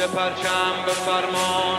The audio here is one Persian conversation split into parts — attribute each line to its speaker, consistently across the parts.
Speaker 1: پرچم به فرمان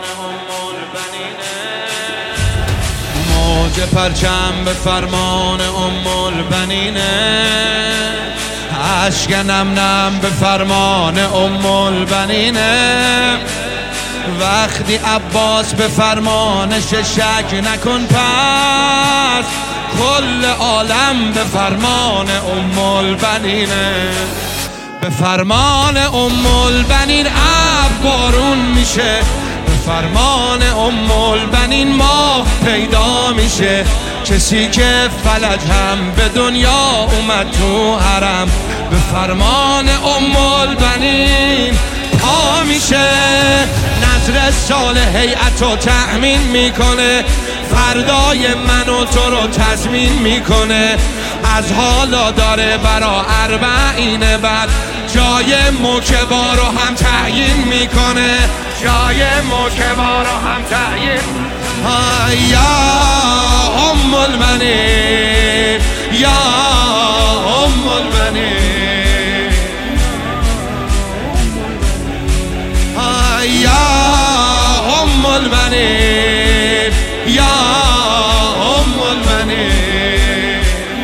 Speaker 1: موج پرچم به فرمان البنینه، اشک نم نم به فرمان البنینه. وقتی عباس به فرمانش شک نکن، پس کل عالم به فرمان البنینه. به فرمان البنین ابر بارون میشه، به فرمان البنین ماه پیدا میشه. کسی که فلج هم به دنیا اومد تو حرم، به فرمان البنین پا میشه. نظر سال هیئت رو تأمین میکنه، فردای من و تو رو تضمین میکنه. از حالا داره برا اربعین بعد جای موکبا رو هم تعیین میکنه، جای موکبا رو هم تعیین. یا ام البنین، یا ام البنین، یا ام البنین، یا ام البنین.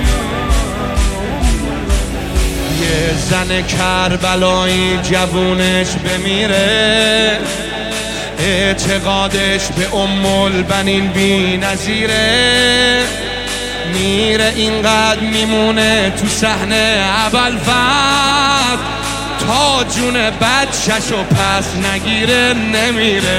Speaker 1: یه زن کربلایی جوونش بمیره، اعتقادش به ام البنین بی نظیره. میره اینقدر میمونه تو صحنه ابوالفضل، تا جون بچه‌شو پس نگیره نمیره،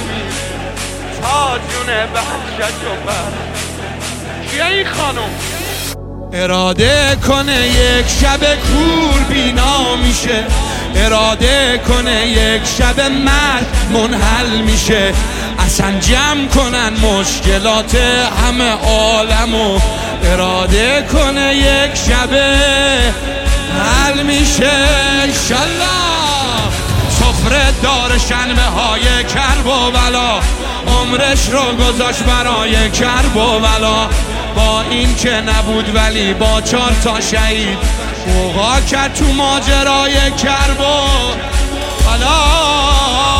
Speaker 1: تا جون بچه‌شو پس. کیه این خانم؟ اراده کنه یک شب کور بینا میشه، اراده کنه یک شب مرد منحل میشه. اصلا جمع کنن مشکلات همه عالمو، اراده کنه یک شب حل میشه. انشالله سفره دار شنبه های کرب و بلا، عمرش رو گذاشت برای کرب و بلا. با این که نبود ولی با 4 تا شهید اوقا کرد تو ماجرای کرب و بلا.